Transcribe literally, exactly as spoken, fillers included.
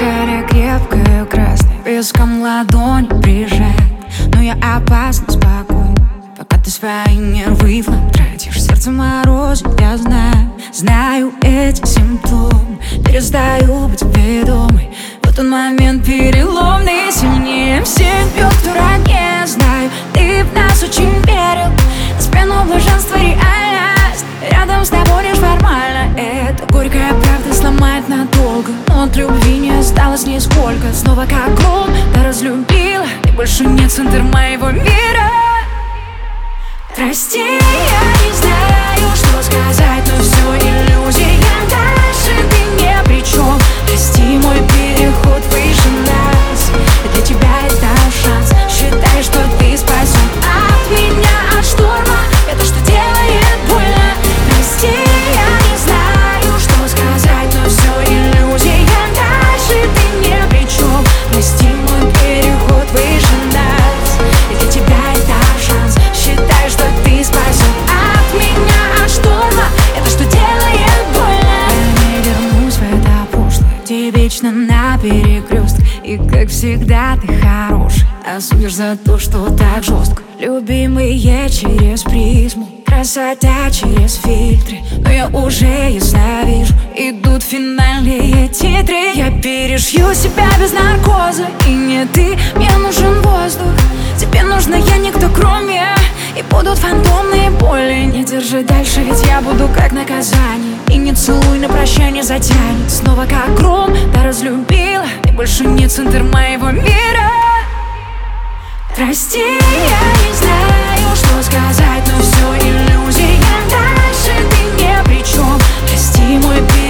Якоря крепкая красная, песком ладонь прижать. Но я опасно спокойна, пока ты свои нервы в лоб тратишь. Сердце морозит, я знаю, знаю эти симптомы. Перестаю быть ведомой, в этот момент переломный. Сильнее всех бьет в дураке, знаю, ты в нас очень верил. На смену блаженства реальность, рядом с тобой лишь формально. Это горькая правда сломает надолго, но от любви не осталось нисколько. Снова как гром, ты разлюбила, и больше нет центр моего мира. Прости, я не знаю, что сказать, но все иллюзия. Дальше ты ни при чем. Прости, мой переход выше нас, и для тебя это шанс. Считай, что ты спасен от меня, от шторма. Это что делает больно. Прости, я не знаю, что сказать, но все иллюзия. Дальше ты ни при чем. Прости, мой переход выше нас, и для тебя это шанс. Считай, что ты спасен от меня, от шторма. Это что делает больно. Я не вернусь в это прошлое, где вечно на перекрестке. И как всегда ты хороший, а судишь за то, что так жестко. Любимые через призму, красота через фильтры. Но я уже ясно вижу, идут финальные титры. Я перешью себя без наркоза, и не ты, мне нужен воздух. Тебе нужна я, никто кроме. И будут фантомные боли. Не держи дальше, ведь я буду как наказание. И не целуй, на прощание затянет. Снова как гром, ты разлюбила, и больше нет центр моего мира. Прости, я не знаю, что сказать, но все иллюзия. Дальше ты ни при чем. Прости, мой